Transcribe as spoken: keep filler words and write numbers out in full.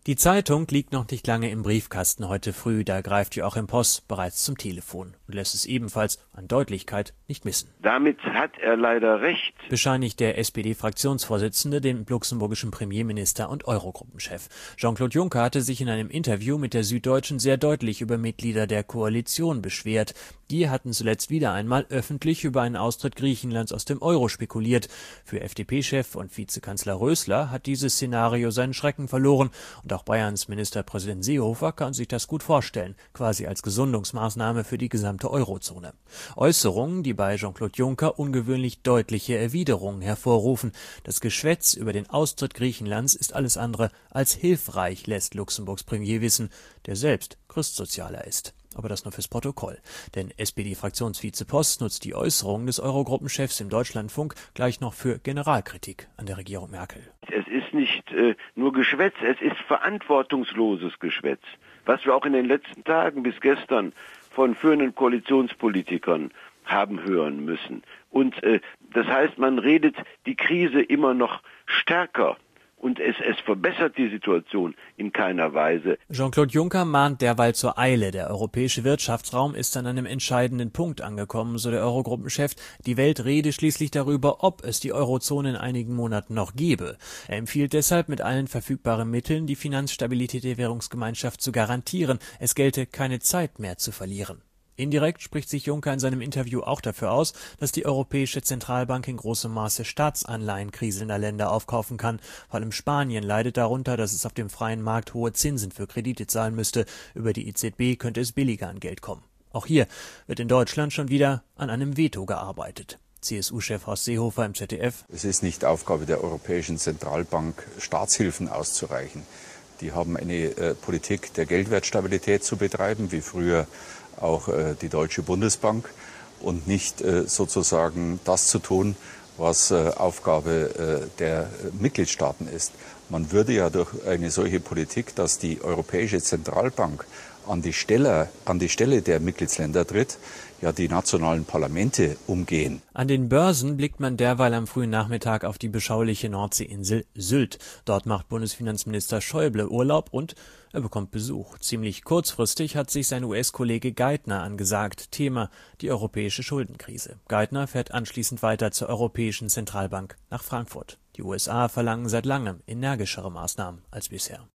Die Zeitung liegt noch nicht lange im Briefkasten heute früh, da greift Joachim Poss bereits zum Telefon und lässt es ebenfalls an Deutlichkeit nicht missen. Damit hat er leider recht, bescheinigt der S P D-Fraktionsvorsitzende dem luxemburgischen Premierminister und Eurogruppenchef. Jean-Claude Juncker hatte sich in einem Interview mit der Süddeutschen sehr deutlich über Mitglieder der Koalition beschwert. Die hatten zuletzt wieder einmal öffentlich über einen Austritt Griechenlands aus dem Euro spekuliert. Für F D P-Chef und Vizekanzler Rösler hat dieses Szenario seinen Schrecken verloren und auch Bayerns Ministerpräsident Seehofer kann sich das gut vorstellen, quasi als Gesundungsmaßnahme für die gesamte Eurozone. Äußerungen, die bei Jean-Claude Juncker ungewöhnlich deutliche Erwiderungen hervorrufen. Das Geschwätz über den Austritt Griechenlands ist alles andere als hilfreich, lässt Luxemburgs Premier wissen, der selbst Christsozialer ist. Aber das nur fürs Protokoll. Denn S P D-Fraktionsvize Poss nutzt die Äußerungen des Eurogruppenchefs im Deutschlandfunk gleich noch für Generalkritik an der Regierung Merkel. Es ist nicht äh, nur Geschwätz, es ist verantwortungsloses Geschwätz, was wir auch in den letzten Tagen bis gestern von führenden Koalitionspolitikern haben hören müssen. Und äh, das heißt, man redet die Krise immer noch stärker. Und es, es verbessert die Situation in keiner Weise. Jean-Claude Juncker mahnt derweil zur Eile. Der europäische Wirtschaftsraum ist an einem entscheidenden Punkt angekommen, so der Eurogruppenchef. Die Welt rede schließlich darüber, ob es die Eurozone in einigen Monaten noch gebe. Er empfiehlt deshalb, mit allen verfügbaren Mitteln die Finanzstabilität der Währungsgemeinschaft zu garantieren. Es gelte keine Zeit mehr zu verlieren. Indirekt spricht sich Juncker in seinem Interview auch dafür aus, dass die Europäische Zentralbank in großem Maße Staatsanleihen kriselnder Länder aufkaufen kann. Vor allem Spanien leidet darunter, dass es auf dem freien Markt hohe Zinsen für Kredite zahlen müsste. Über die E Z B könnte es billiger an Geld kommen. Auch hier wird in Deutschland schon wieder an einem Veto gearbeitet. C S U-Chef Horst Seehofer im Z D F. Es ist nicht Aufgabe der Europäischen Zentralbank, Staatshilfen auszureichen. Die haben eine äh, Politik der Geldwertstabilität zu betreiben, wie früher auch äh, die Deutsche Bundesbank, und nicht äh, sozusagen das zu tun, was äh, Aufgabe äh, der Mitgliedstaaten ist. Man würde ja durch eine solche Politik, dass die Europäische Zentralbank an die Stelle, an die Stelle der Mitgliedsländer tritt, ja die nationalen Parlamente umgehen. An den Börsen blickt man derweil am frühen Nachmittag auf die beschauliche Nordseeinsel Sylt. Dort macht Bundesfinanzminister Schäuble Urlaub und er bekommt Besuch. Ziemlich kurzfristig hat sich sein U S-Kollege Geithner angesagt. Thema die europäische Schuldenkrise. Geithner fährt anschließend weiter zur Europäischen Zentralbank nach Frankfurt. Die U S A verlangen seit langem energischere Maßnahmen als bisher.